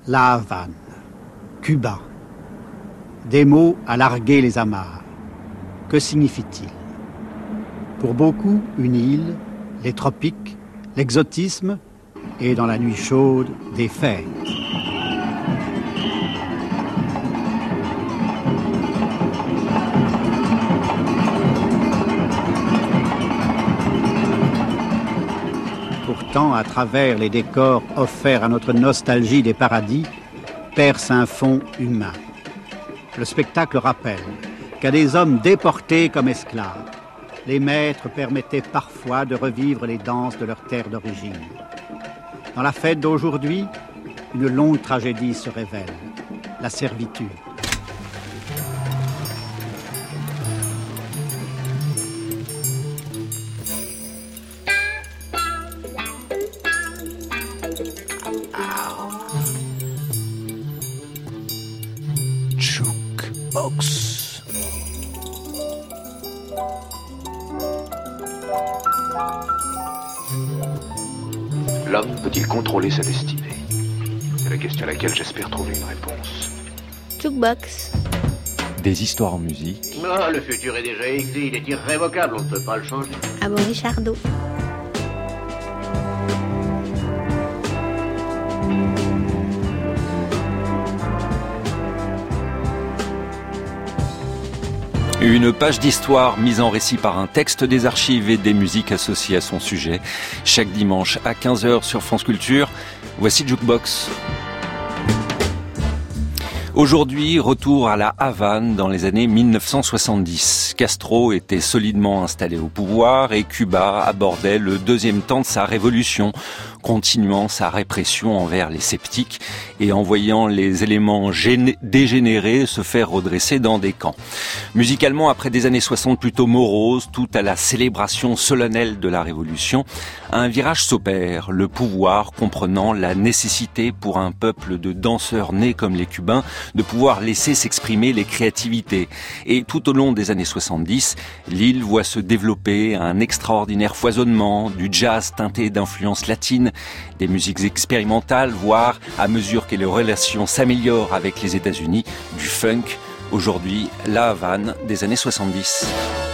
La Havane, Cuba. Des mots à larguer les amarres. Que signifie-t-il? Pour beaucoup, une île, les tropiques, l'exotisme et dans la nuit chaude, des fêtes. Pourtant, à travers les décors offerts à notre nostalgie des paradis, perce un fond humain. Le spectacle rappelle qu'à des hommes déportés comme esclaves, les maîtres permettaient parfois de revivre les danses de leur terre d'origine. Dans la fête d'aujourd'hui, une longue tragédie se révèle, la servitude. Jukebox. L'homme peut-il contrôler sa destinée? C'est la question à laquelle j'espère trouver une réponse. Jukebox. Des histoires en musique. Ah, le futur est déjà écrit, il est irrévocable, on ne peut pas le changer. Amaury Chardot. Une page d'histoire mise en récit par un texte des archives et des musiques associées à son sujet. Chaque dimanche à 15h sur France Culture, voici Jukebox. Aujourd'hui, retour à la Havane dans les années 1970. Castro était solidement installé au pouvoir et Cuba abordait le deuxième temps de sa révolution, continuant sa répression envers les sceptiques et envoyant les éléments dégénérés se faire redresser dans des camps. Musicalement, après des années 60 plutôt moroses, tout à la célébration solennelle de la Révolution, un virage s'opère, le pouvoir comprenant la nécessité pour un peuple de danseurs nés comme les Cubains de pouvoir laisser s'exprimer les créativités. Et tout au long des années 70, l'île voit se développer un extraordinaire foisonnement, du jazz teinté d'influences latines, des musiques expérimentales, voire, à mesure que les relations s'améliorent avec les États-Unis, du funk. Aujourd'hui, la Havane des années 70.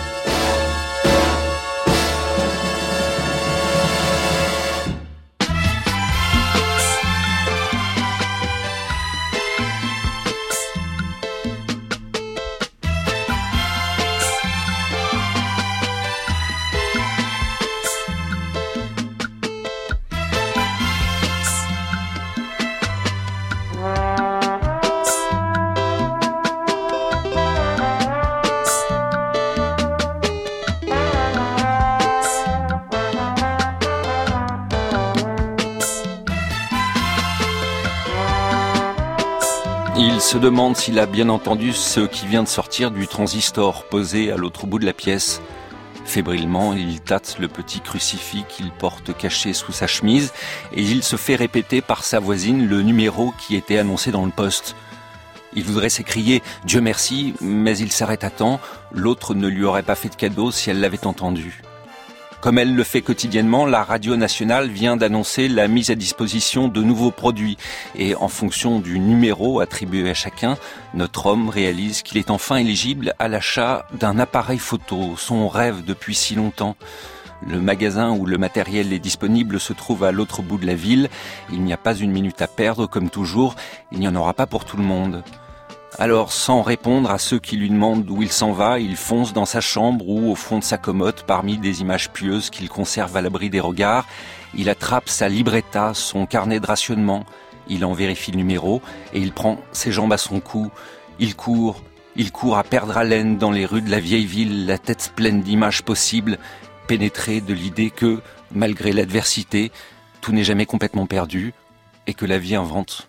Il se demande s'il a bien entendu ce qui vient de sortir du transistor posé à l'autre bout de la pièce. Fébrilement, il tâte le petit crucifix qu'il porte caché sous sa chemise et il se fait répéter par sa voisine le numéro qui était annoncé dans le poste. Il voudrait s'écrier « Dieu merci », mais il s'arrête à temps. L'autre ne lui aurait pas fait de cadeau si elle l'avait entendu. Comme elle le fait quotidiennement, la radio nationale vient d'annoncer la mise à disposition de nouveaux produits. Et en fonction du numéro attribué à chacun, notre homme réalise qu'il est enfin éligible à l'achat d'un appareil photo, son rêve depuis si longtemps. Le magasin où le matériel est disponible se trouve à l'autre bout de la ville. Il n'y a pas une minute à perdre, comme toujours. Il n'y en aura pas pour tout le monde. Alors, sans répondre à ceux qui lui demandent d'où il s'en va, il fonce dans sa chambre ou au fond de sa commode parmi des images pieuses qu'il conserve à l'abri des regards. Il attrape sa libretta, son carnet de rationnement. Il en vérifie le numéro et il prend ses jambes à son cou. Il court à perdre haleine dans les rues de la vieille ville, la tête pleine d'images possibles, pénétré de l'idée que, malgré l'adversité, tout n'est jamais complètement perdu et que la vie invente.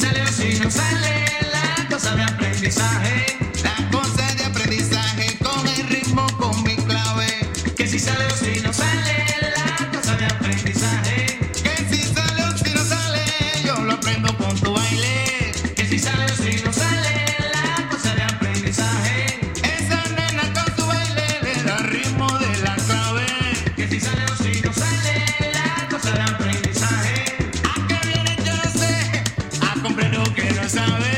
sale o si no sale, la cosa de aprendizaje. La cosa de aprendizaje con el ritmo, con mi clave. Que si sale o si no sale, la cosa de aprendizaje. Que si sale o si no sale, yo lo aprendo con tu baile. Que si sale o si no sale, la cosa de aprendizaje. Esa nena con su baile le da ritmo de la clave. Que si sale o si no sale, la cosa de aprendizaje. ¿A qué viene? Yo no sé. A comprender lo que no sabe.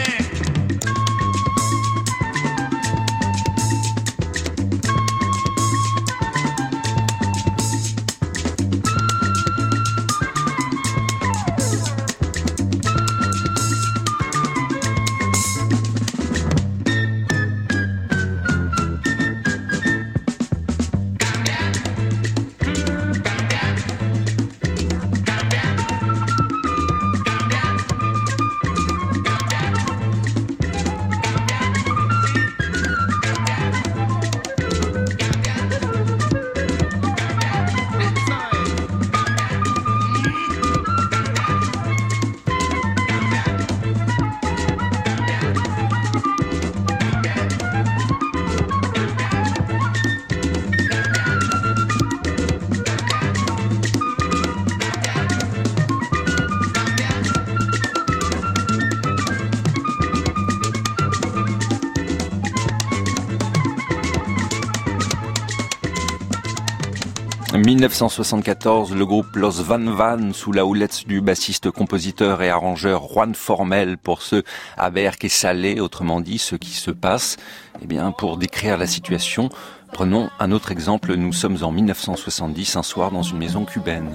1974, le groupe Los Van Van, sous la houlette du bassiste, compositeur et arrangeur Juan Formel, pour ce haber que sale, autrement dit ce qui se passe. Eh bien, pour décrire la situation, prenons un autre exemple. Nous sommes en 1970, un soir dans une maison cubaine.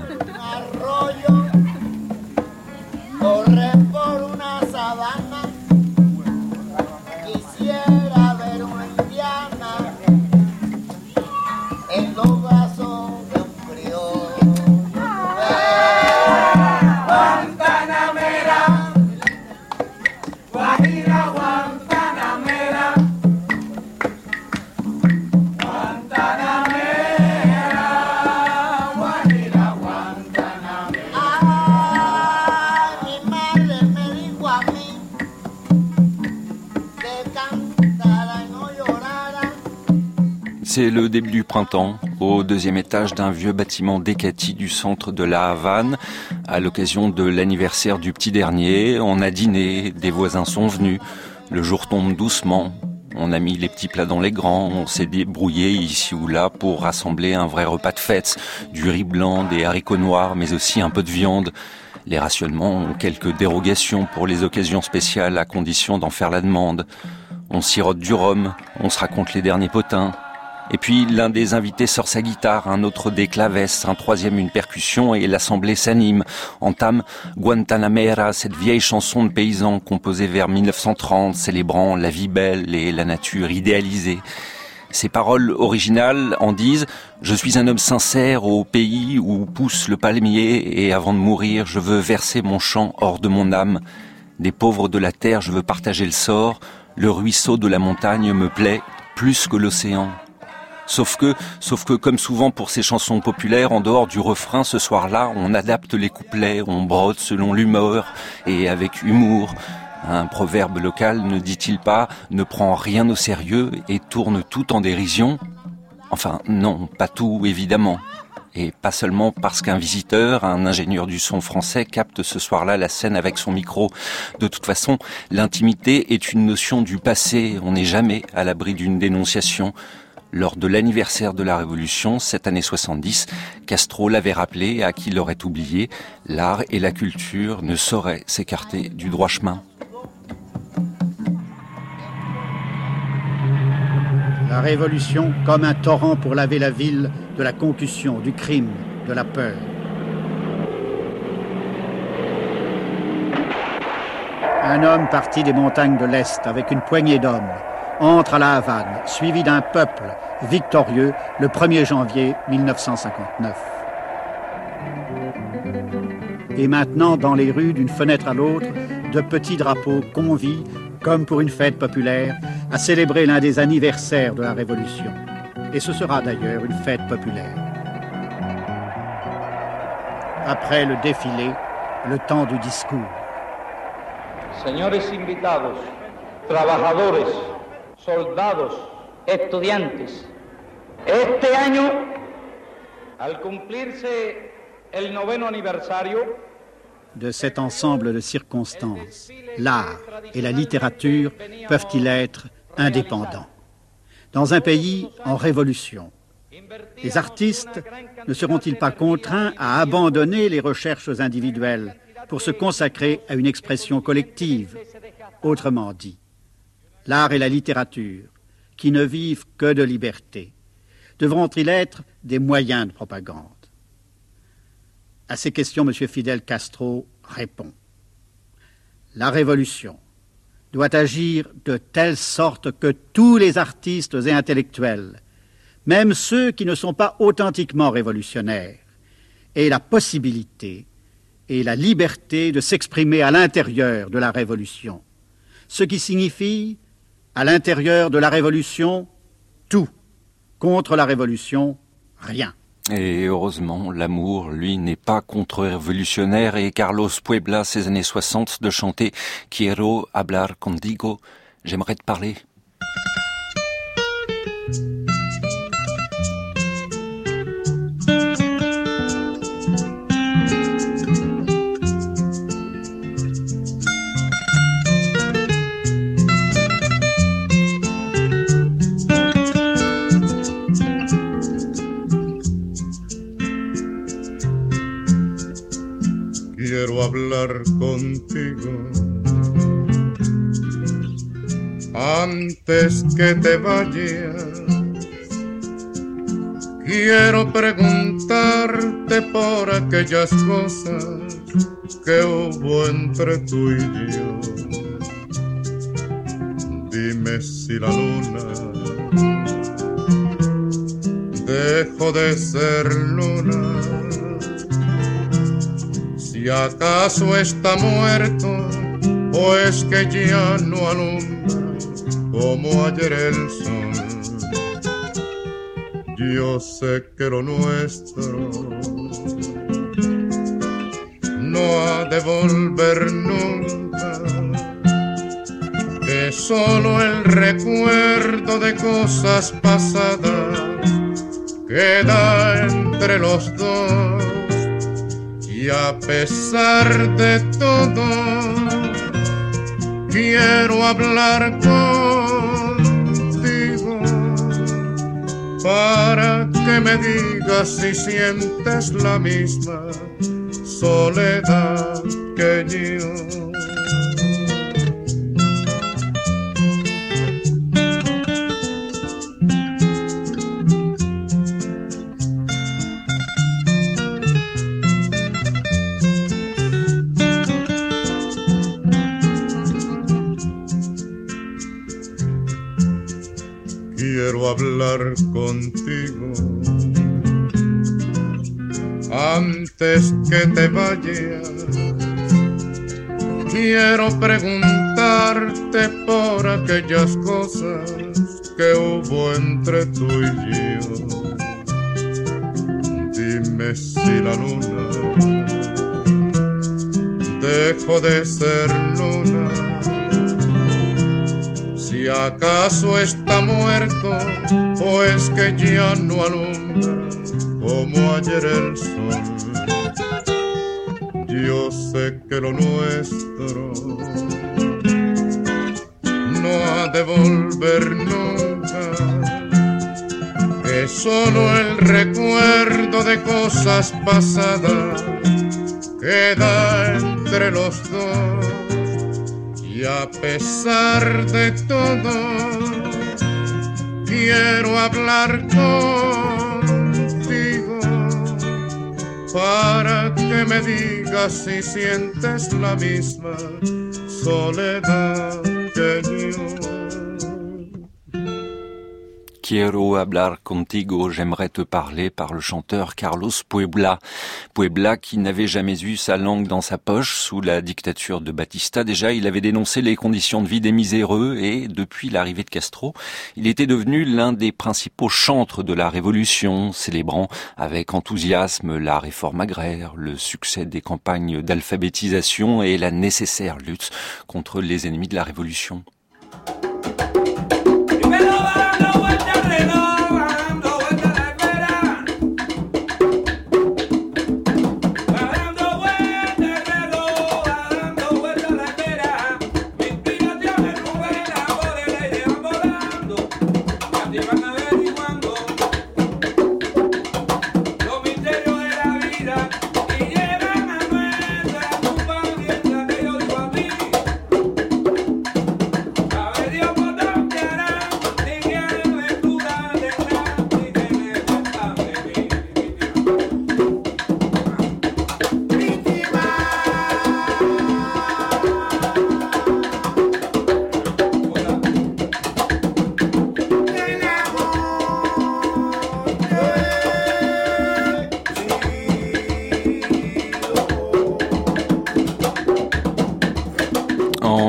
C'est le début du printemps, au deuxième étage d'un vieux bâtiment décati du centre de la Havane. À l'occasion de l'anniversaire du petit dernier, on a dîné, des voisins sont venus. Le jour tombe doucement, on a mis les petits plats dans les grands, on s'est débrouillé ici ou là pour rassembler un vrai repas de fête. Du riz blanc, des haricots noirs, mais aussi un peu de viande. Les rationnements ont quelques dérogations pour les occasions spéciales à condition d'en faire la demande. On sirote du rhum, on se raconte les derniers potins. Et puis l'un des invités sort sa guitare, un autre des clavesses, un troisième une percussion et l'assemblée s'anime. Entame Guantanamera, cette vieille chanson de paysans composée vers 1930, célébrant la vie belle et la nature idéalisée. Ses paroles originales en disent « Je suis un homme sincère au pays où pousse le palmier et avant de mourir, je veux verser mon chant hors de mon âme. Des pauvres de la terre, je veux partager le sort. Le ruisseau de la montagne me plaît plus que l'océan. » Sauf que, comme souvent pour ces chansons populaires, en dehors du refrain, ce soir-là, on adapte les couplets, on brode selon l'humeur et avec humour. Un proverbe local, ne dit-il pas, ne prend rien au sérieux et tourne tout en dérision? Enfin, non, pas tout, évidemment. Et pas seulement parce qu'un visiteur, un ingénieur du son français, capte ce soir-là la scène avec son micro. De toute façon, l'intimité est une notion du passé, on n'est jamais à l'abri d'une dénonciation. Lors de l'anniversaire de la Révolution, cette année 70, Castro l'avait rappelé à qui l'aurait oublié, l'art et la culture ne sauraient s'écarter du droit chemin. La Révolution comme un torrent pour laver la ville de la concussion, du crime, de la peur. Un homme parti des montagnes de l'Est avec une poignée d'hommes entre à la Havane, suivi d'un peuple victorieux le 1er janvier 1959. Et maintenant, dans les rues, d'une fenêtre à l'autre, de petits drapeaux convient, comme pour une fête populaire, à célébrer l'un des anniversaires de la Révolution. Et ce sera d'ailleurs une fête populaire. Après le défilé, le temps du discours. señores invitados, trabajadores, soldados, estudiantes, este año, al cumplirse el 9º aniversario de cet ensemble de circonstances, l'art et la littérature peuvent-ils être indépendants? Dans un pays en révolution, les artistes ne seront-ils pas contraints à abandonner les recherches individuelles pour se consacrer à une expression collective? Autrement dit, l'art et la littérature, qui ne vivent que de liberté, devront-ils être des moyens de propagande? À ces questions, M. Fidel Castro répond. La révolution doit agir de telle sorte que tous les artistes et intellectuels, même ceux qui ne sont pas authentiquement révolutionnaires, aient la possibilité et la liberté de s'exprimer à l'intérieur de la révolution. Ce qui signifie, à l'intérieur de la révolution, tout. Contre la révolution, rien. Et heureusement, l'amour, lui, n'est pas contre-révolutionnaire et Carlos Puebla, ces années 60, de chanter « Quiero hablar contigo », j'aimerais te parler. Quiero hablar contigo antes que te vayas. Quiero preguntarte por aquellas cosas que hubo entre tú y yo. Dime si la luna dejó de ser luna. Si acaso está muerto, o es que ya no alumbra como ayer el sol. Yo sé que lo nuestro no ha de volver nunca, que solo el recuerdo de cosas pasadas queda entre los dos. Y a pesar de todo, quiero hablar contigo para que me digas si sientes la misma soledad que yo. Quiero hablar contigo antes que te vayas. Quiero preguntarte por aquellas cosas que hubo entre tú y yo. Dime si la luna dejó de ser luna. Si acaso está muerto, o es que ya no alumbra como ayer el sol. Yo sé que lo nuestro no ha de volver nunca, que solo el recuerdo de cosas pasadas queda entre los dos. Y a pesar de todo, quiero hablar contigo para que me digas si sientes la misma soledad que yo. Quiero hablar contigo, j'aimerais te parler, par le chanteur Carlos Puebla. Puebla qui n'avait jamais eu sa langue dans sa poche sous la dictature de Batista. Déjà, il avait dénoncé les conditions de vie des miséreux et, depuis l'arrivée de Castro, il était devenu l'un des principaux chantres de la révolution, célébrant avec enthousiasme la réforme agraire, le succès des campagnes d'alphabétisation et la nécessaire lutte contre les ennemis de la révolution. En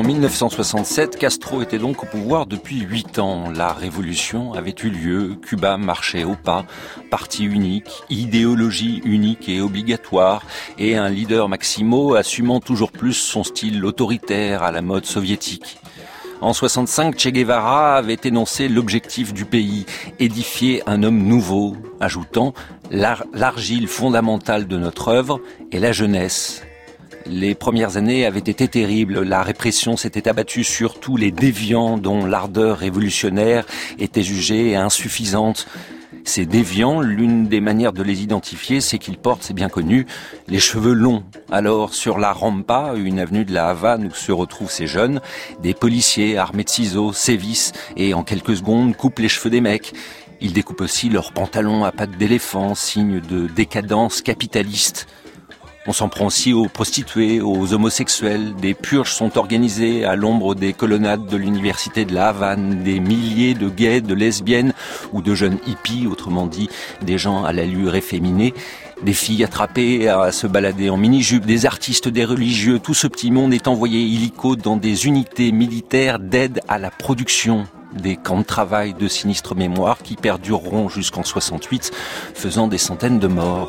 1967, Castro était donc au pouvoir depuis 8 ans. La révolution avait eu lieu, Cuba marchait au pas, parti unique, idéologie unique et obligatoire, et un leader Maximo assumant toujours plus son style autoritaire à la mode soviétique. En 65, Che Guevara avait énoncé l'objectif du pays, édifier un homme nouveau, ajoutant « l'argile fondamentale de notre œuvre est la jeunesse ». Les premières années avaient été terribles. La répression s'était abattue sur tous les déviants dont l'ardeur révolutionnaire était jugée insuffisante. Ces déviants, l'une des manières de les identifier, c'est qu'ils portent, c'est bien connu, les cheveux longs. Alors, sur la Rampa, une avenue de la Havane où se retrouvent ces jeunes, des policiers armés de ciseaux sévissent et en quelques secondes coupent les cheveux des mecs. Ils découpent aussi leurs pantalons à pattes d'éléphant, signe de décadence capitaliste. On s'en prend aussi aux prostituées, aux homosexuels. Des purges sont organisées à l'ombre des colonnades de l'université de la Havane. Des milliers de gays, de lesbiennes ou de jeunes hippies, autrement dit des gens à l'allure efféminée. Des filles attrapées à se balader en mini-jupe, des artistes, des religieux. Tout ce petit monde est envoyé illico dans des unités militaires d'aide à la production. Des camps de travail de sinistre mémoire qui perdureront jusqu'en 68, faisant des centaines de morts.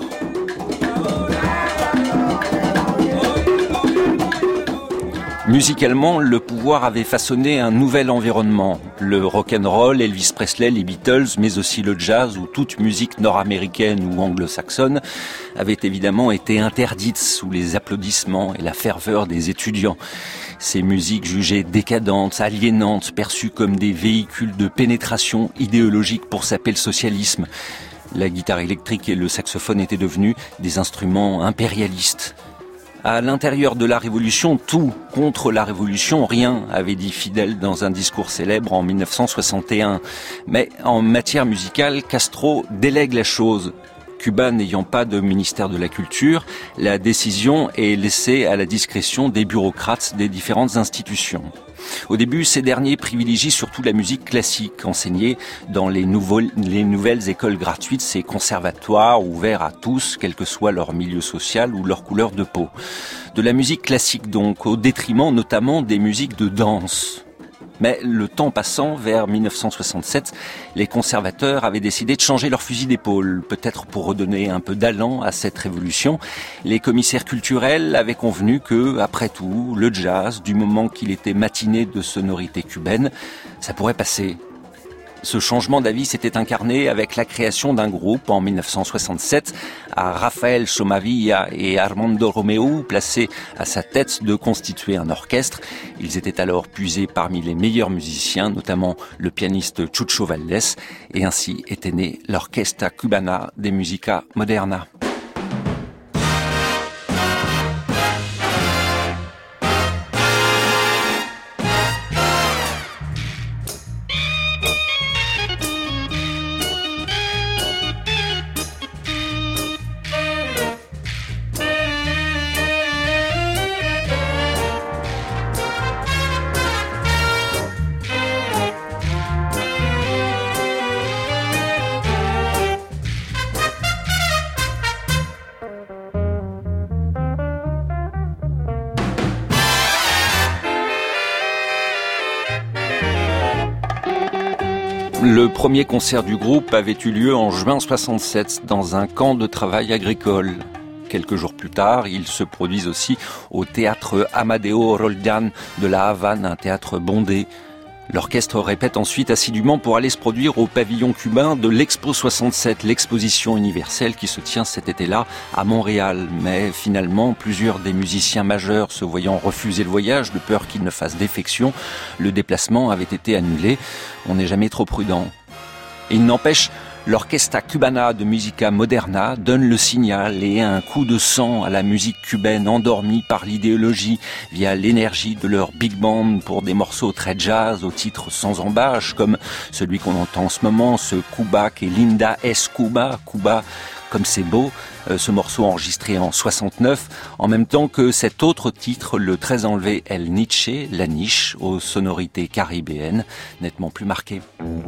Musicalement, le pouvoir avait façonné un nouvel environnement. Le rock'n'roll, Elvis Presley, les Beatles, mais aussi le jazz ou toute musique nord-américaine ou anglo-saxonne avaient évidemment été interdites sous les applaudissements et la ferveur des étudiants. Ces musiques jugées décadentes, aliénantes, perçues comme des véhicules de pénétration idéologique pour saper le socialisme. La guitare électrique et le saxophone étaient devenus des instruments impérialistes. À l'intérieur de la Révolution, tout contre la Révolution, rien, avait dit Fidel dans un discours célèbre en 1961. Mais en matière musicale, Castro délègue la chose. Cuba n'ayant pas de ministère de la Culture, la décision est laissée à la discrétion des bureaucrates des différentes institutions. Au début, ces derniers privilégient surtout la musique classique, enseignée dans les nouvelles écoles gratuites, ces conservatoires ouverts à tous, quel que soit leur milieu social ou leur couleur de peau. De la musique classique donc, au détriment notamment des musiques de danse. Mais le temps passant, vers 1967, les conservateurs avaient décidé de changer leur fusil d'épaule, peut-être pour redonner un peu d'allant à cette révolution. Les commissaires culturels avaient convenu que, après tout, le jazz, du moment qu'il était matiné de sonorités cubaines, ça pourrait passer. Ce changement d'avis s'était incarné avec la création d'un groupe en 1967 à Rafael Somavilla et Armando Romeo, placés à sa tête de constituer un orchestre. Ils étaient alors puisés parmi les meilleurs musiciens, notamment le pianiste Chucho Valdés, et ainsi était né l'Orquesta Cubana de Música Moderna. Le premier concert du groupe avait eu lieu en juin 67 dans un camp de travail agricole. Quelques jours plus tard, ils se produisent aussi au théâtre Amadeo Roldan de la Havane, un théâtre bondé. L'orchestre répète ensuite assidûment pour aller se produire au pavillon cubain de l'Expo 67, l'exposition universelle qui se tient cet été-là à Montréal. Mais finalement, plusieurs des musiciens majeurs se voyant refuser le voyage de peur qu'ils ne fassent défection, le déplacement avait été annulé. On n'est jamais trop prudent. Et il n'empêche, l'Orquesta Cubana de Musica Moderna donne le signal et un coup de sang à la musique cubaine endormie par l'idéologie via l'énergie de leur big band pour des morceaux très jazz aux titres sans embâche comme celui qu'on entend en ce moment, ce Cuba qui est Linda es Cuba, Cuba comme c'est beau, ce morceau enregistré en 69, en même temps que cet autre titre, le très enlevé El Niche, la niche, aux sonorités caribéennes, nettement plus marquées.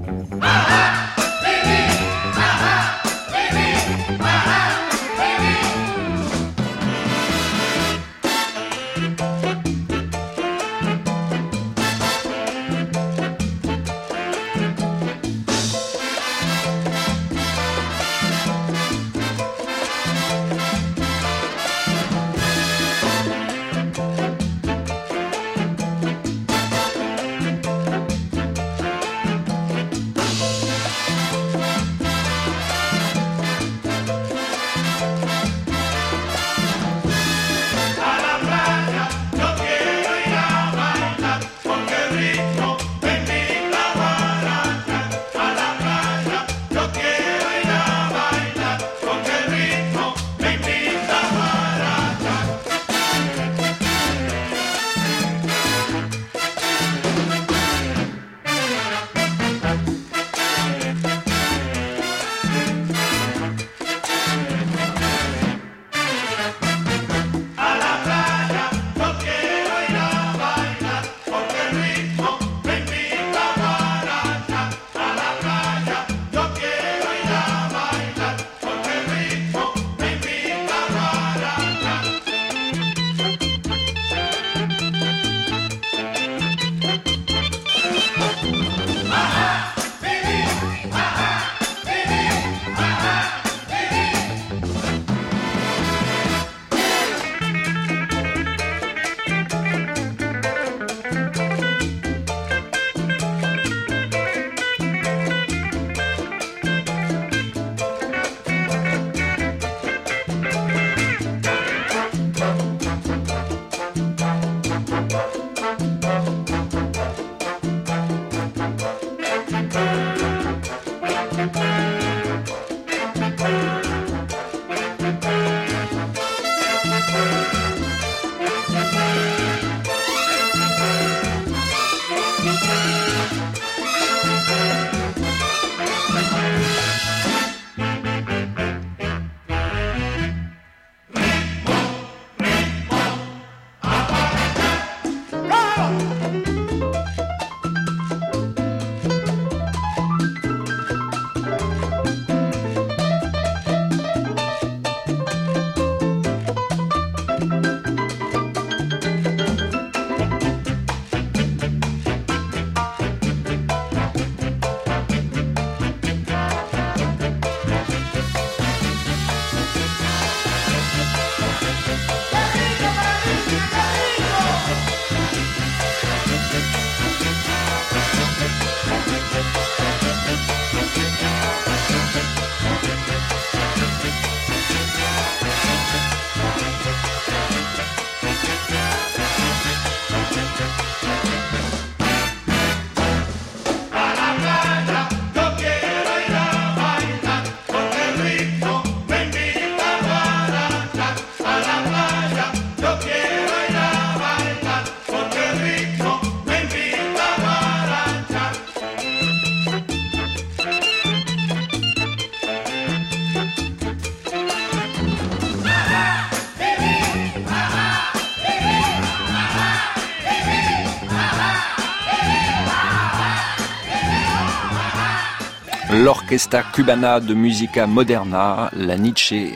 L'Orquesta Cubana de Musica Moderna, la Niche,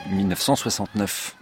1969.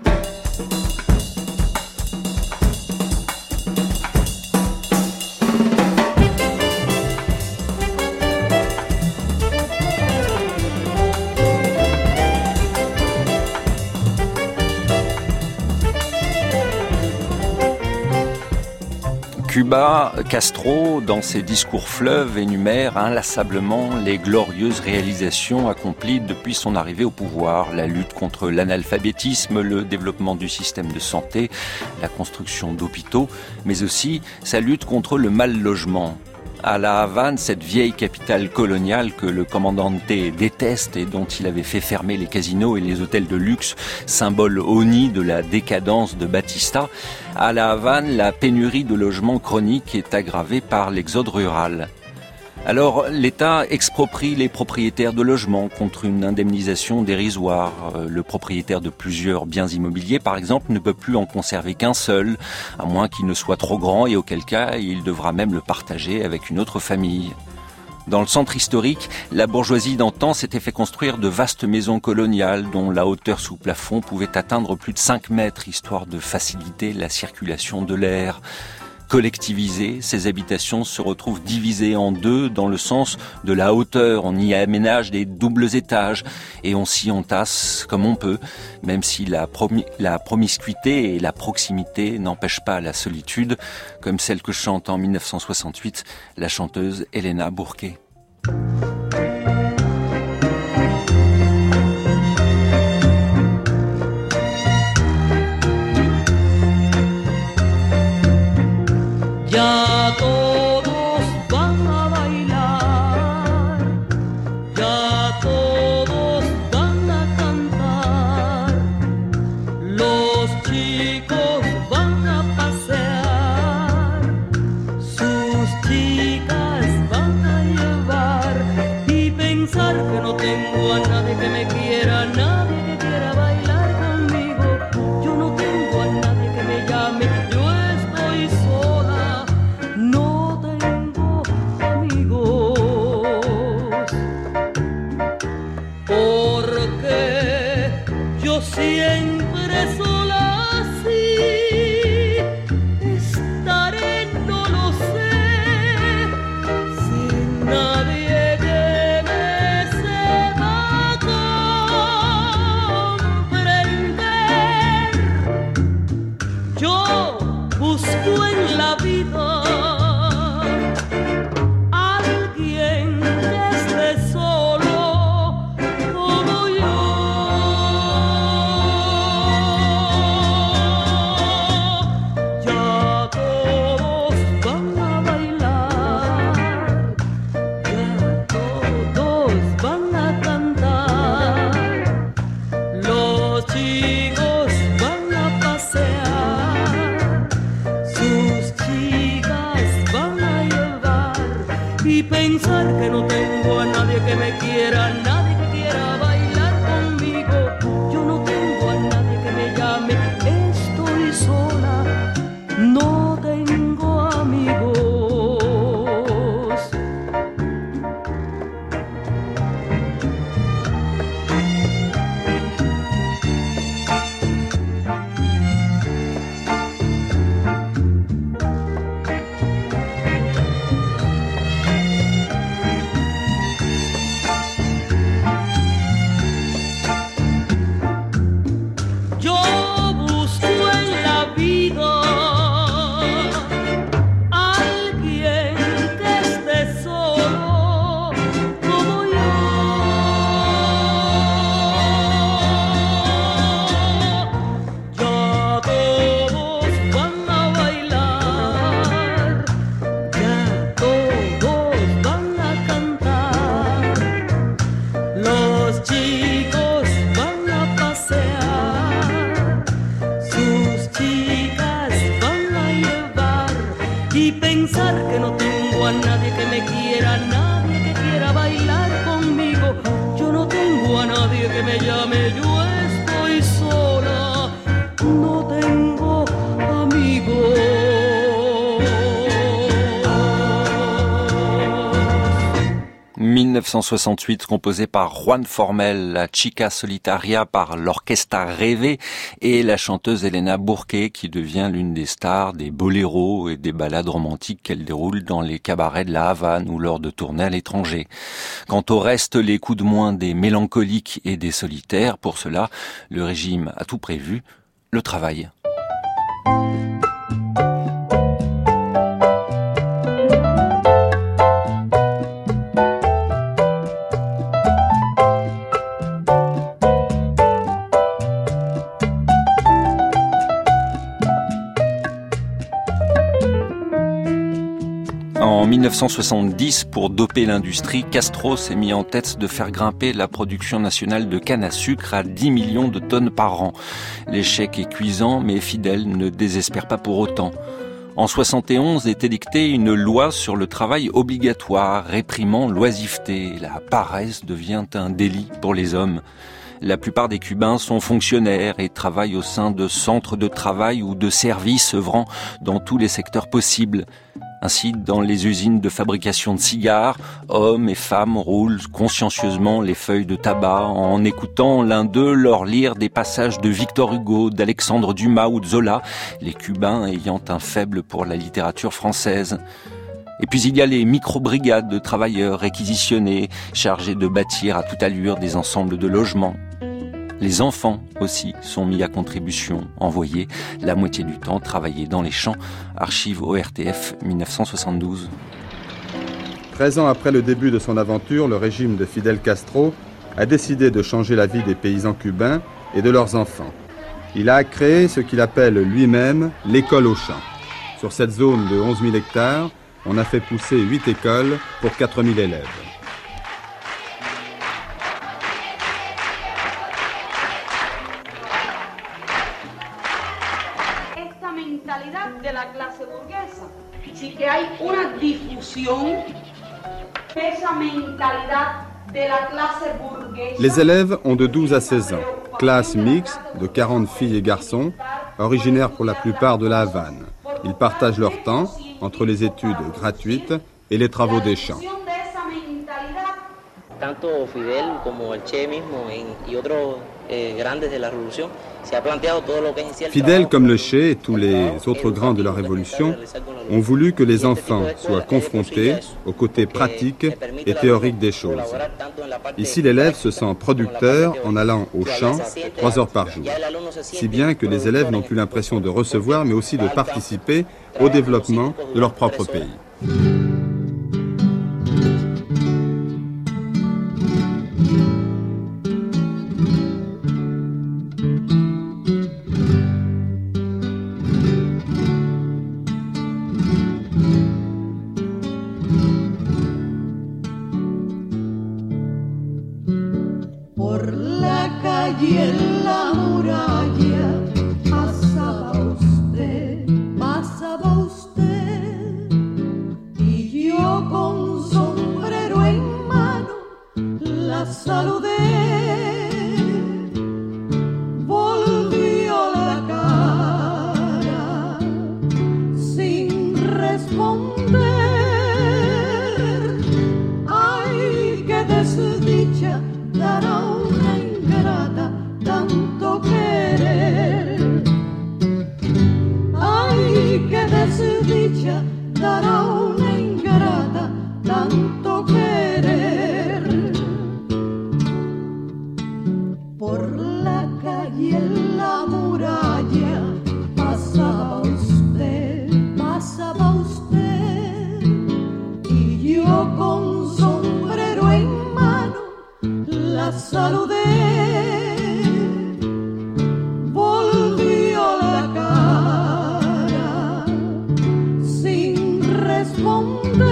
Cuba, Castro, dans ses discours fleuves, énumère inlassablement les glorieuses réalisations accomplies depuis son arrivée au pouvoir. La lutte contre l'analphabétisme, le développement du système de santé, la construction d'hôpitaux, mais aussi sa lutte contre le mal-logement. À La Havane, cette vieille capitale coloniale que le commandante déteste et dont il avait fait fermer les casinos et les hôtels de luxe, symbole honni de la décadence de Batista, à La Havane, la pénurie de logements chronique est aggravée par l'exode rural. Alors, l'État exproprie les propriétaires de logements contre une indemnisation dérisoire. Le propriétaire de plusieurs biens immobiliers, par exemple, ne peut plus en conserver qu'un seul, à moins qu'il ne soit trop grand et auquel cas, il devra même le partager avec une autre famille. Dans le centre historique, la bourgeoisie d'antan s'était fait construire de vastes maisons coloniales dont la hauteur sous plafond pouvait atteindre plus de 5 mètres, histoire de faciliter la circulation de l'air. Collectivisées, ces habitations se retrouvent divisées en deux dans le sens de la hauteur. On y aménage des doubles étages et on s'y entasse comme on peut, même si la promiscuité et la proximité n'empêchent pas la solitude, comme celle que chante en 1968 la chanteuse Elena Bourquet. Ya todos van a bailar, ya todos van a cantar, los chicos van a pasear, sus chicas van a llevar, y pensar que no tengo a nadie que me quiera, nadie que quiera bailar conmigo, yo no tengo a nadie que me llame, yo estoy sola. No tengo amigos, porque yo siempre sola así estaré, no lo sé, sin nadie que me sepa comprender. Yo busco en la vida pensar que no tengo a nadie que me quiera, nadie que quiera bailar conmigo. Yo no tengo a nadie que me llame, estoy sola, no tengo amigos. 1968, composé par Juan Formel, la Chica Solitaria par l'Orquesta Rêvé et la chanteuse Elena Bourquet qui devient l'une des stars des boléros et des ballades romantiques qu'elle déroule dans les cabarets de La Havane ou lors de tournées à l'étranger. Quant au reste, les coups de moins des mélancoliques et des solitaires, pour cela, le régime a tout prévu, le travail. 1970, pour doper l'industrie, Castro s'est mis en tête de faire grimper la production nationale de canne à sucre à 10 millions de tonnes par an. L'échec est cuisant, mais Fidel ne désespère pas pour autant. En 71 est édictée une loi sur le travail obligatoire, réprimant l'oisiveté. La paresse devient un délit pour les hommes. La plupart des Cubains sont fonctionnaires et travaillent au sein de centres de travail ou de services œuvrant dans tous les secteurs possibles. Ainsi, dans les usines de fabrication de cigares, hommes et femmes roulent consciencieusement les feuilles de tabac en écoutant l'un d'eux leur lire des passages de Victor Hugo, d'Alexandre Dumas ou de Zola, les Cubains ayant un faible pour la littérature française. Et puis il y a les micro-brigades de travailleurs réquisitionnés, chargés de bâtir à toute allure des ensembles de logements. Les enfants aussi sont mis à contribution, envoyés la moitié du temps travailler dans les champs. Archives ORTF 1972. 13 ans après le début de son aventure, le régime de Fidel Castro a décidé de changer la vie des paysans cubains et de leurs enfants. Il a créé ce qu'il appelle lui-même l'école aux champs. Sur cette zone de 11 000 hectares, on a fait pousser 8 écoles pour 4 000 élèves. De la clase burguesa. Sí que hay una difusión de esa mentalidad de la clase burguesa. Les élèves ont de 12 à 16 ans. Classe mixte de 40 filles et garçons, originaires pour la plupart de la Havane. Ils partagent leur temps entre les études gratuites et les travaux des champs. Tanto Fidel como el Che mismo y otros grandes de la revolución se ha planteado todo lo que es en sí el Fidel comme le Che et tous les autres grands de la révolution ont voulu que les enfants soient confrontés au côté pratique et théorique des choses. Ici, l'élève se sent producteur en allant au champ 3 heures par jour, si bien que les élèves n'ont plus l'impression de recevoir mais aussi de participer au développement de leur propre pays. Y en la muralla pasaba usted, y yo con sombrero en mano la saludé. Volvió la cara sin responder. Ay, qué desdicha dará una ingrata tanto querer. Ay, qué desdicha dará una ingrata tanto querer. Por la calle en la muralla pasaba usted, y yo con sombrero en mano la saludé. Volvió la cara sin responder.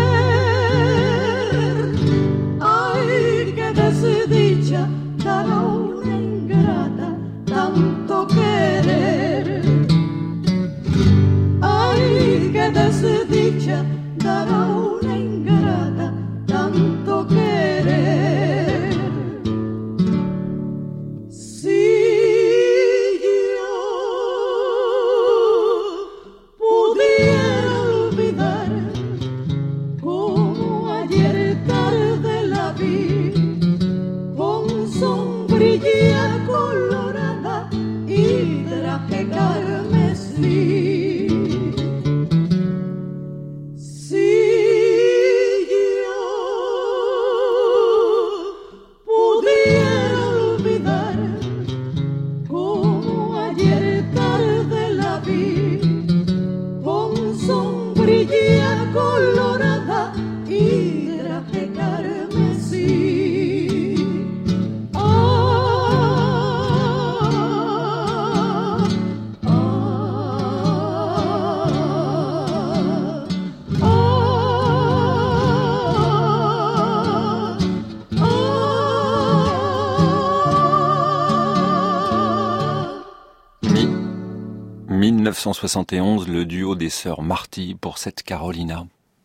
Ay, qué desdicha dará una ingrata tanto querer. Ay, qué desdicha dará una ingrata tanto querer. 1971, le duo des sœurs Marty pour cette Carolina.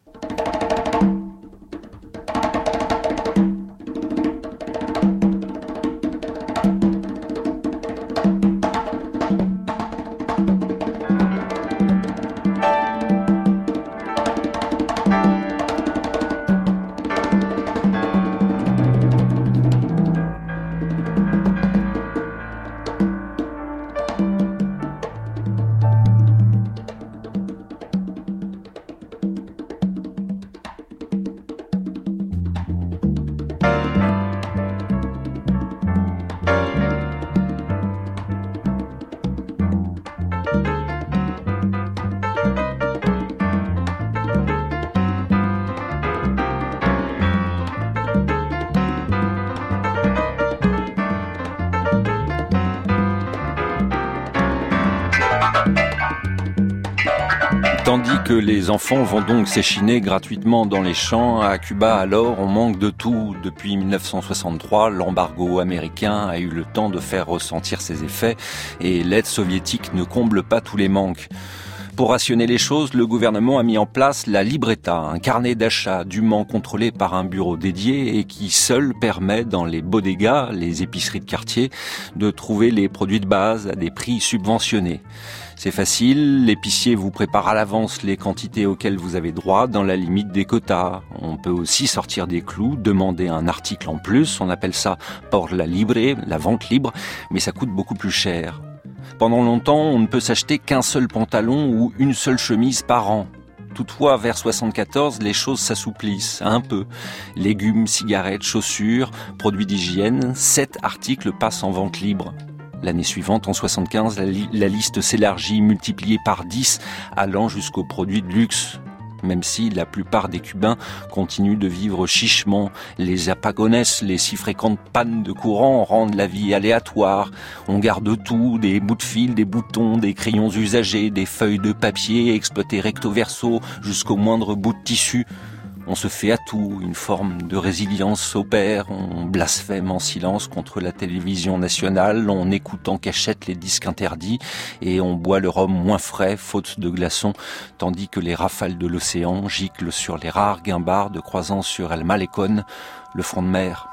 Tandis que les enfants vont donc s'échiner gratuitement dans les champs, à Cuba alors on manque de tout. Depuis 1963, l'embargo américain a eu le temps de faire ressentir ses effets et l'aide soviétique ne comble pas tous les manques. Pour rationner les choses, le gouvernement a mis en place la libreta, un carnet d'achat dûment contrôlé par un bureau dédié et qui seul permet dans les bodegas, les épiceries de quartier, de trouver les produits de base à des prix subventionnés. C'est facile, l'épicier vous prépare à l'avance les quantités auxquelles vous avez droit dans la limite des quotas. On peut aussi sortir des clous, demander un article en plus, on appelle ça por la libre, la vente libre, mais ça coûte beaucoup plus cher. Pendant longtemps, on ne peut s'acheter qu'un seul pantalon ou une seule chemise par an. Toutefois, vers 74, les choses s'assouplissent un peu. Légumes, cigarettes, chaussures, produits d'hygiène, 7 articles passent en vente libre. L'année suivante, en 75, la liste s'élargit, multipliée par 10, allant jusqu'aux produits de luxe. Même si la plupart des Cubains continuent de vivre chichement, les apagones, les si fréquentes pannes de courant rendent la vie aléatoire. On garde tout, des bouts de fil, des boutons, des crayons usagés, des feuilles de papier exploitées recto verso jusqu'au moindre bout de tissu. On se fait à tout, une forme de résilience s'opère, on blasphème en silence contre la télévision nationale, on écoute en cachette les disques interdits et on boit le rhum moins frais, faute de glaçons, tandis que les rafales de l'océan giclent sur les rares guimbardes croisant sur El Malecón, le front de mer.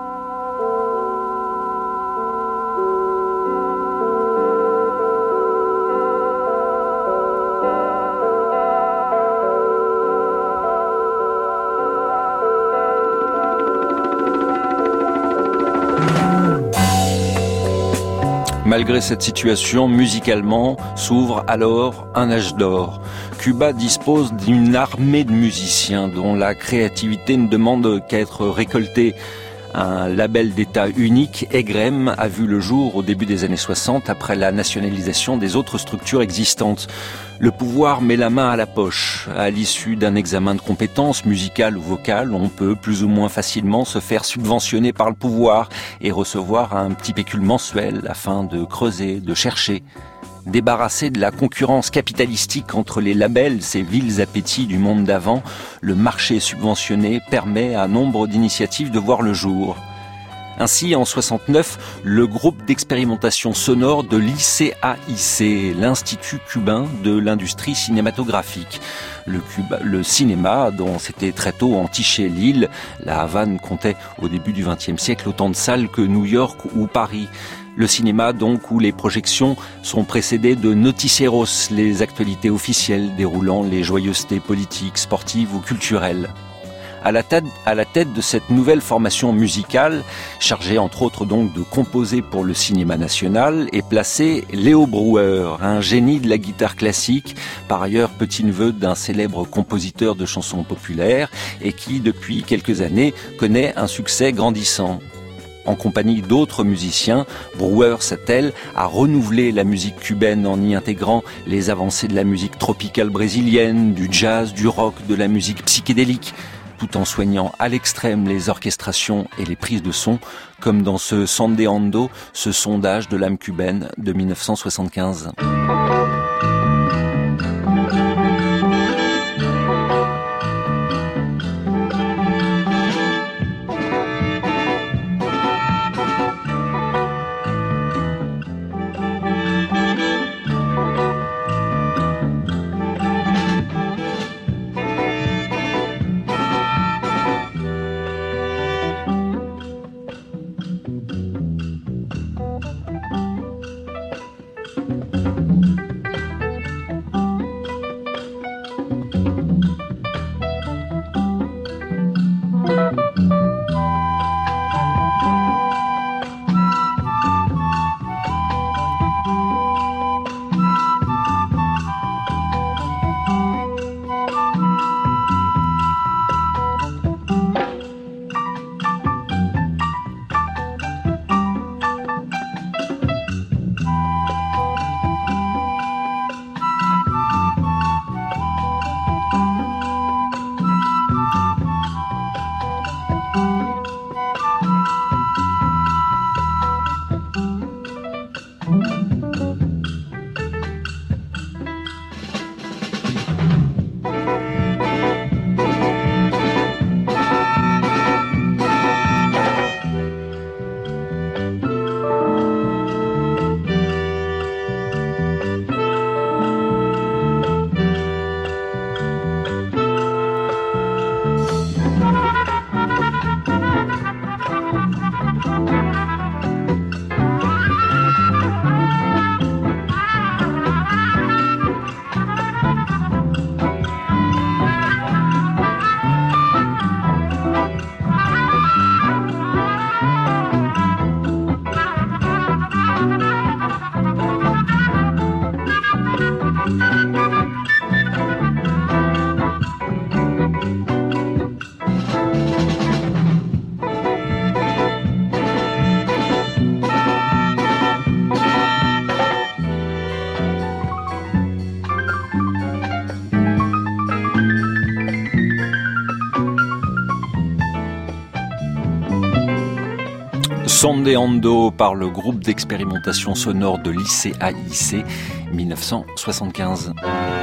Malgré cette situation, musicalement, s'ouvre alors un âge d'or. Cuba dispose d'une armée de musiciens dont la créativité ne demande qu'à être récoltée. Un label d'État unique, EGREM, a vu le jour au début des années 60 après la nationalisation des autres structures existantes. Le pouvoir met la main à la poche. À l'issue d'un examen de compétences musicales ou vocales, on peut plus ou moins facilement se faire subventionner par le pouvoir et recevoir un petit pécule mensuel afin de creuser, de chercher. Débarrassé de la concurrence capitalistique entre les labels, ces vils appétits du monde d'avant, le marché subventionné permet à nombre d'initiatives de voir le jour. Ainsi, en 69, le groupe d'expérimentation sonore de l'ICAIC, l'Institut cubain de l'industrie cinématographique. Le cinéma, dont c'était très tôt entiché l'île, la Havane comptait au début du XXe siècle autant de salles que New York ou Paris. Le cinéma, donc, où les projections sont précédées de noticieros, les actualités officielles déroulant les joyeusetés politiques, sportives ou culturelles. À la tête de cette nouvelle formation musicale, chargée entre autres donc de composer pour le cinéma national, est placé Léo Brouwer, un génie de la guitare classique, par ailleurs petit-neveu d'un célèbre compositeur de chansons populaires et qui, depuis quelques années, connaît un succès grandissant. En compagnie d'autres musiciens, Brouwer s'attelle à renouveler la musique cubaine en y intégrant les avancées de la musique tropicale brésilienne, du jazz, du rock, de la musique psychédélique, tout en soignant à l'extrême les orchestrations et les prises de son, comme dans ce Sondeando, ce sondage de l'âme cubaine de 1975. Sondeando par le groupe d'expérimentation sonore de l'ICAIC, 1975.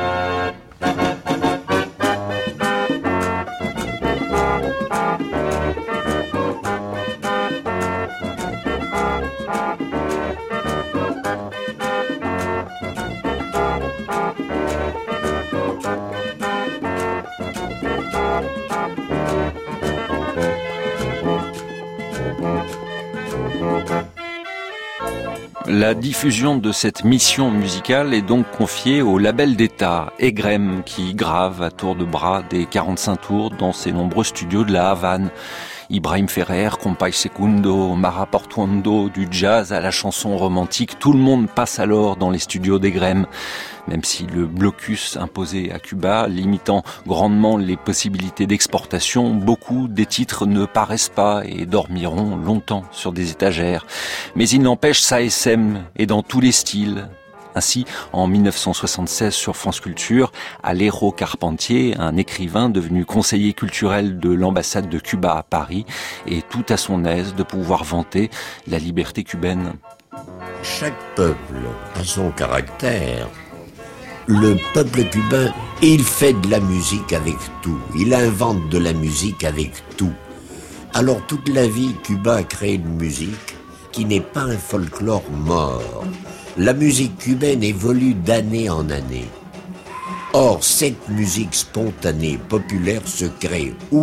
La diffusion de cette mission musicale est donc confiée au label d'État, Egrem, qui grave à tour de bras des 45 tours dans ses nombreux studios de la Havane. Ibrahim Ferrer, Compay Secundo, Mara Portuondo, du jazz à la chanson romantique, tout le monde passe alors dans les studios d'Egrem. Même si le blocus imposé à Cuba, limitant grandement les possibilités d'exportation, beaucoup des titres ne paraissent pas et dormiront longtemps sur des étagères. Mais il n'empêche, ça SM est dans tous les styles. Ainsi, en 1976 sur France Culture, Alejo Carpentier, un écrivain devenu conseiller culturel de l'ambassade de Cuba à Paris, est tout à son aise de pouvoir vanter la liberté cubaine. Chaque peuple a son caractère. Le peuple cubain, il fait de la musique avec tout. Il invente de la musique avec tout. Alors toute la vie, Cuba a créé une musique qui n'est pas un folklore mort. La musique cubaine évolue d'année en année. Or, cette musique spontanée, populaire, se crée où?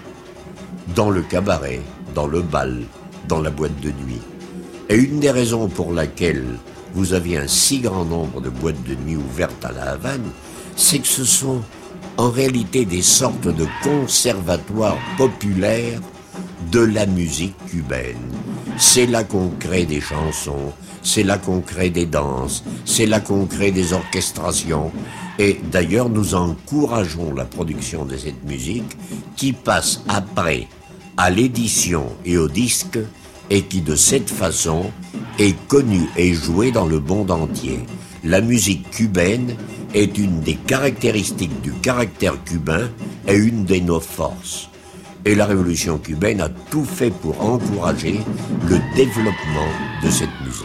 Dans le cabaret, dans le bal, dans la boîte de nuit. Et une des raisons pour laquelle vous aviez un si grand nombre de boîtes de nuit ouvertes à la Havane, c'est que ce sont en réalité des sortes de conservatoires populaires de la musique cubaine. C'est là qu'on crée des chansons, c'est là qu'on crée des danses, c'est là qu'on crée des orchestrations. Et d'ailleurs, nous encourageons la production de cette musique qui passe après à l'édition et au disque et qui, de cette façon, est connue et jouée dans le monde entier. La musique cubaine est une des caractéristiques du caractère cubain et une de nos forces. Et la révolution cubaine a tout fait pour encourager le développement de cette musique.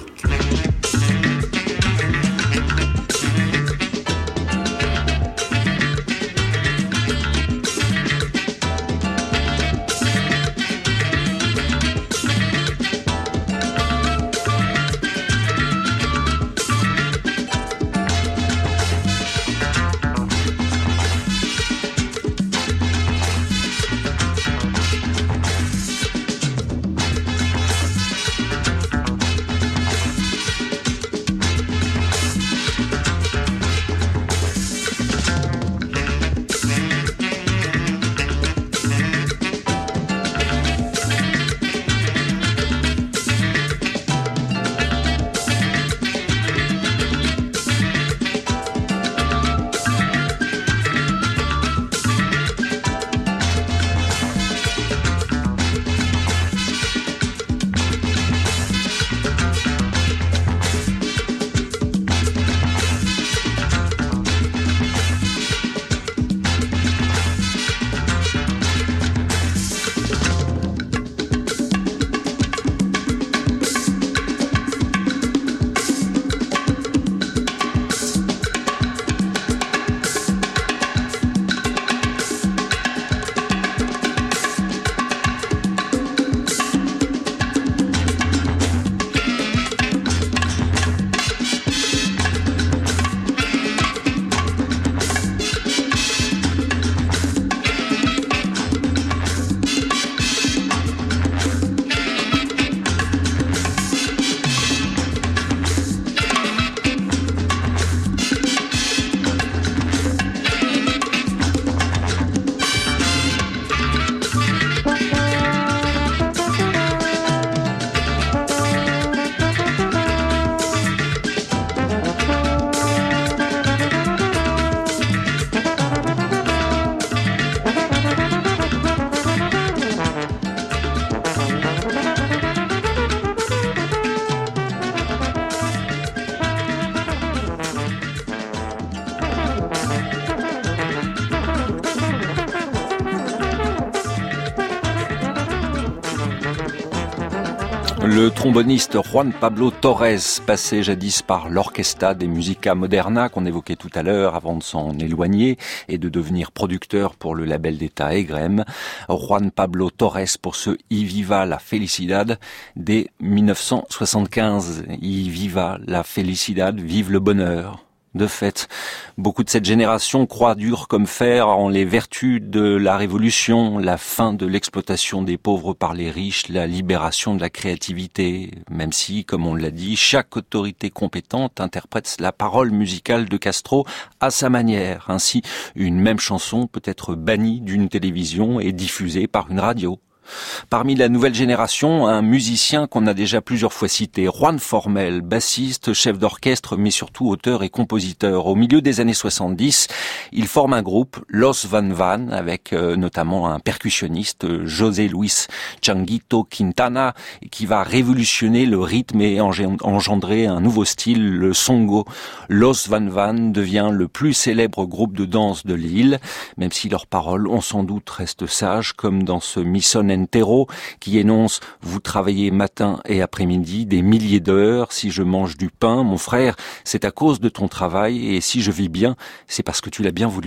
Le tromboniste Juan Pablo Torres, passé jadis par l'Orquesta de Musica Moderna qu'on évoquait tout à l'heure avant de s'en éloigner et de devenir producteur pour le label d'État Egrem. Juan Pablo Torres pour ce Y Viva la Felicidad dès 1975. Y Viva la Felicidad, vive le bonheur. De fait, beaucoup de cette génération croient dur comme fer en les vertus de la révolution, la fin de l'exploitation des pauvres par les riches, la libération de la créativité, même si, comme on l'a dit, chaque autorité compétente interprète la parole musicale de Castro à sa manière. Ainsi, une même chanson peut être bannie d'une télévision et diffusée par une radio. Parmi la nouvelle génération, un musicien qu'on a déjà plusieurs fois cité, Juan Formel, bassiste, chef d'orchestre, mais surtout auteur et compositeur. Au milieu des années 70, il forme un groupe, Los Van Van, avec notamment un percussionniste, José Luis Changuito Quintana, qui va révolutionner le rythme et engendrer un nouveau style, le songo. Los Van Van devient le plus célèbre groupe de danse de l'île, même si leurs paroles, on sans doute, restent sages, comme dans ce Misson Entero, qui énonce « Vous travaillez matin et après-midi des milliers d'heures. Si je mange du pain, mon frère, c'est à cause de ton travail. Et si je vis bien, c'est parce que tu l'as bien voulu. »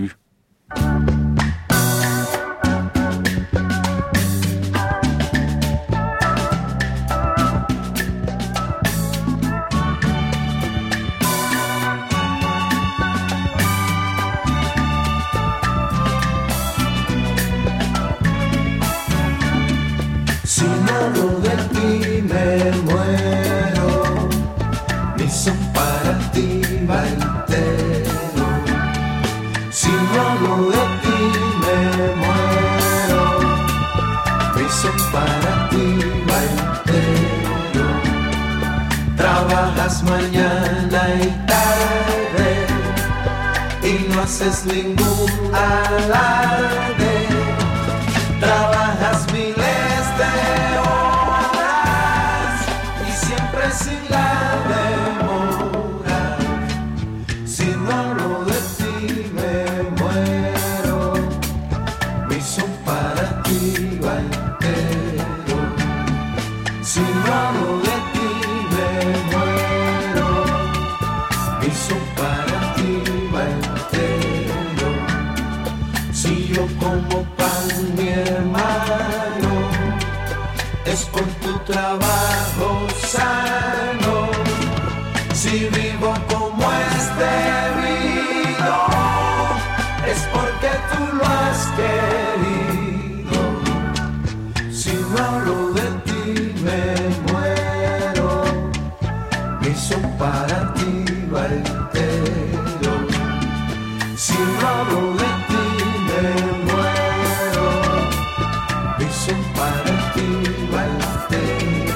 Si no hablo de ti me muero, mi son para ti va entero. Si no hablo de ti me muero, mi son para ti va entero. Trabajas mañana y tarde y no haces ningún alarde. Trabajas miles de horas y siempre sin la demora. Si no hablo de ti me muero, mi son para ti va entero. Si no hablo de ti me muero, mi son para ti va entero. Si yo como pan mi hermano, es por tu trabajo sano. Si vivo como es debido, es porque tú lo has querido. Si no hablo de ti me muero, mi son para ti va entero. Si no hablo de ti me muero, mi son para ti va entero.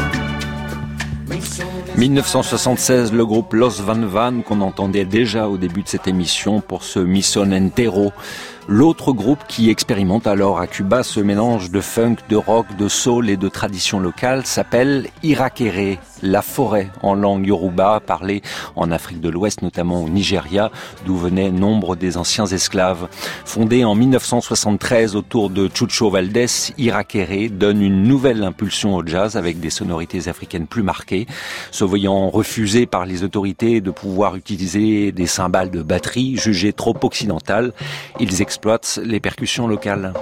1976, le groupe Los Van Van qu'on entendait déjà au début de cette émission pour ce Misson Entero. L'autre groupe qui expérimente alors à Cuba ce mélange de funk, de rock, de soul et de tradition locale s'appelle Irakere, la forêt en langue yoruba, parlée en Afrique de l'Ouest, notamment au Nigeria, d'où venaient nombre des anciens esclaves. Fondé en 1973 autour de Chucho Valdés, Irakere donne une nouvelle impulsion au jazz avec des sonorités africaines plus marquées. Se voyant refusé par les autorités de pouvoir utiliser des cymbales de batterie jugées trop occidentales, ils exploitent les percussions locales.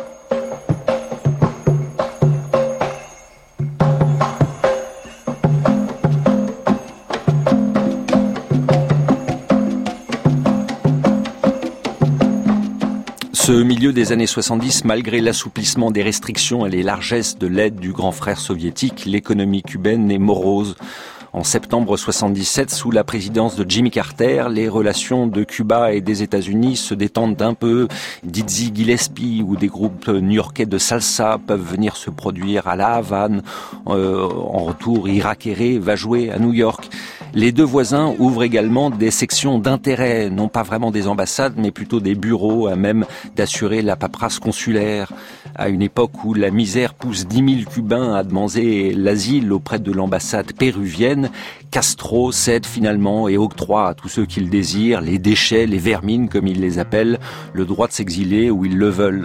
Ce milieu des années 70, malgré l'assouplissement des restrictions et les largesses de l'aide du grand frère soviétique, l'économie cubaine est morose. En septembre 77, sous la présidence de Jimmy Carter, les relations de Cuba et des États-Unis se détendent un peu. Dizzy Gillespie ou des groupes new-yorkais de salsa peuvent venir se produire à La Havane. En retour, Irakere va jouer à New York. Les deux voisins ouvrent également des sections d'intérêt, non pas vraiment des ambassades, mais plutôt des bureaux à même d'assurer la paperasse consulaire. À une époque où la misère pousse 10 000 Cubains à demander l'asile auprès de l'ambassade péruvienne, Castro cède finalement et octroie à tous ceux qui le désirent, les déchets, les vermines comme il les appelle, le droit de s'exiler où ils le veulent.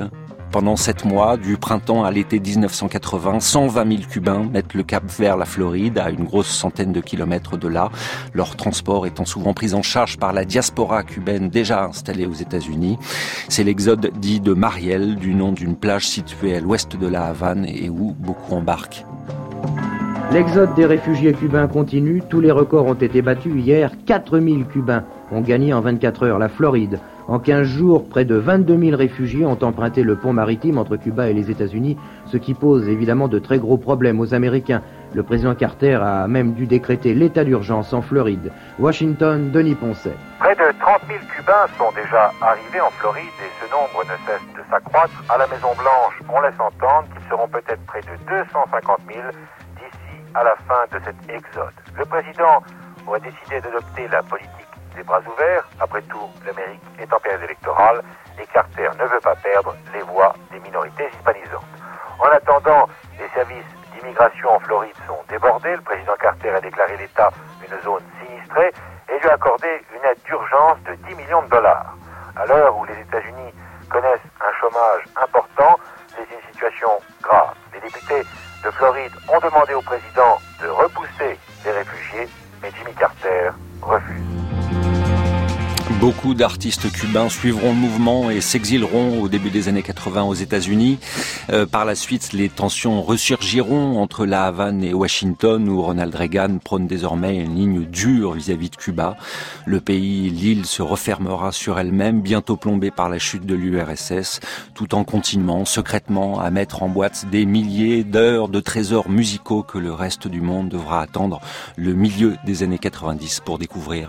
Pendant 7 mois, du printemps à l'été 1980, 120 000 Cubains mettent le cap vers la Floride, à une grosse centaine de kilomètres de là, leur transport étant souvent pris en charge par la diaspora cubaine déjà installée aux États-Unis. C'est l'exode dit de Mariel, du nom d'une plage située à l'ouest de la Havane et où beaucoup embarquent. L'exode des réfugiés cubains continue. Tous les records ont été battus. Hier, 4000 Cubains ont gagné en 24 heures la Floride. En 15 jours, près de 22 000 réfugiés ont emprunté le pont maritime entre Cuba et les États-Unis, ce qui pose évidemment de très gros problèmes aux Américains. Le président Carter a même dû décréter l'état d'urgence en Floride. Washington, Denis Poncet. Près de 30 000 Cubains sont déjà arrivés en Floride et ce nombre ne cesse de s'accroître. À la Maison-Blanche, on laisse entendre qu'ils seront peut-être près de 250 000 d'ici à la fin de cet exode. Le président aurait décidé d'adopter la politique des bras ouverts. Après tout, l'Amérique est en période électorale et Carter ne veut pas perdre les voix des minorités hispanisantes. En attendant, les services d'immigration en Floride sont débordés. Le président Carter a déclaré l'État une zone sinistrée et lui a accordé une aide d'urgence de $10 millions. À l'heure où les États-Unis connaissent un chômage important, c'est une situation grave. Les députés de Floride ont demandé au président de repousser les réfugiés, mais Jimmy Carter refuse. Beaucoup d'artistes cubains suivront le mouvement et s'exileront au début des années 80 aux États-Unis. Par la suite, les tensions ressurgiront entre la Havane et Washington, où Ronald Reagan prône désormais une ligne dure vis-à-vis de Cuba. Le pays, l'île, se refermera sur elle-même, bientôt plombée par la chute de l'URSS, tout en continuant secrètement à mettre en boîte des milliers d'heures de trésors musicaux que le reste du monde devra attendre le milieu des années 90 pour découvrir.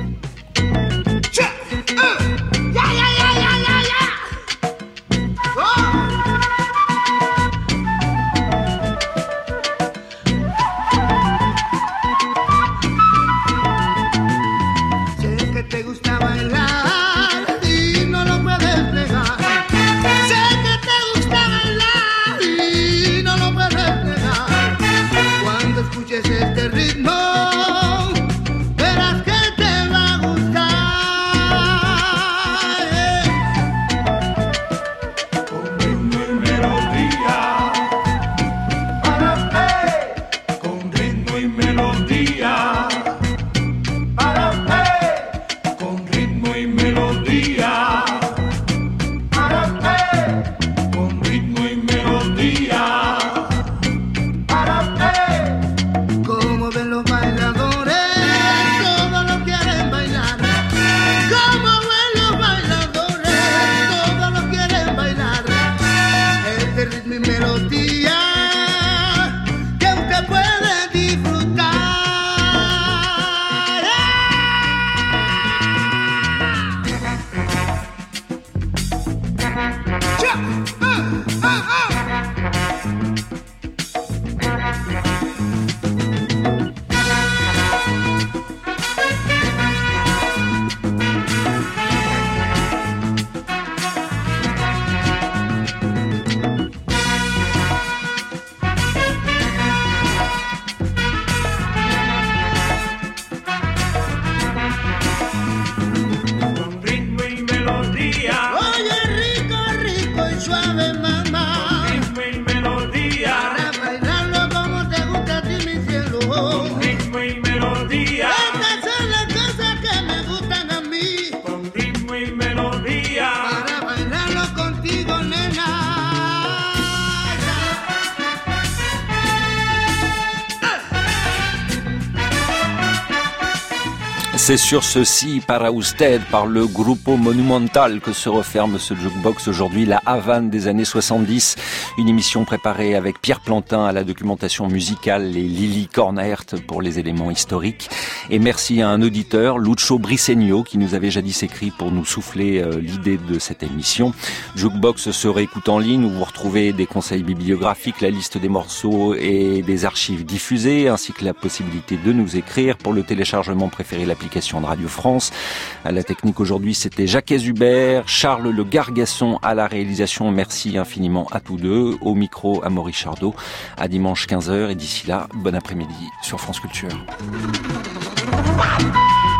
Este ritmo, verás que te va a gustar. Con ritmo y melodía, para con ritmo y melodía, para con ritmo y melodía, para con ritmo y melodía. C'est sur ce Si para usted par le Grupo Monumental que se referme ce jukebox aujourd'hui, la Havane des années 70. Une émission préparée avec Pierre Plantin à la documentation musicale et Lily Kornaert pour les éléments historiques. Et merci à un auditeur, Lucho Briceño, qui nous avait jadis écrit pour nous souffler l'idée de cette émission. Jukebox se réécoute en ligne où vous retrouvez des conseils bibliographiques, la liste des morceaux et des archives diffusées, ainsi que la possibilité de nous écrire. Pour le téléchargement, préférez l'application de Radio France. À la technique aujourd'hui, c'était Jacques Hubert, Charles Le Gargasson à la réalisation. Merci infiniment à tous deux. Au micro, Amaury Chardot. À dimanche 15h et d'ici là, bon après-midi sur France Culture.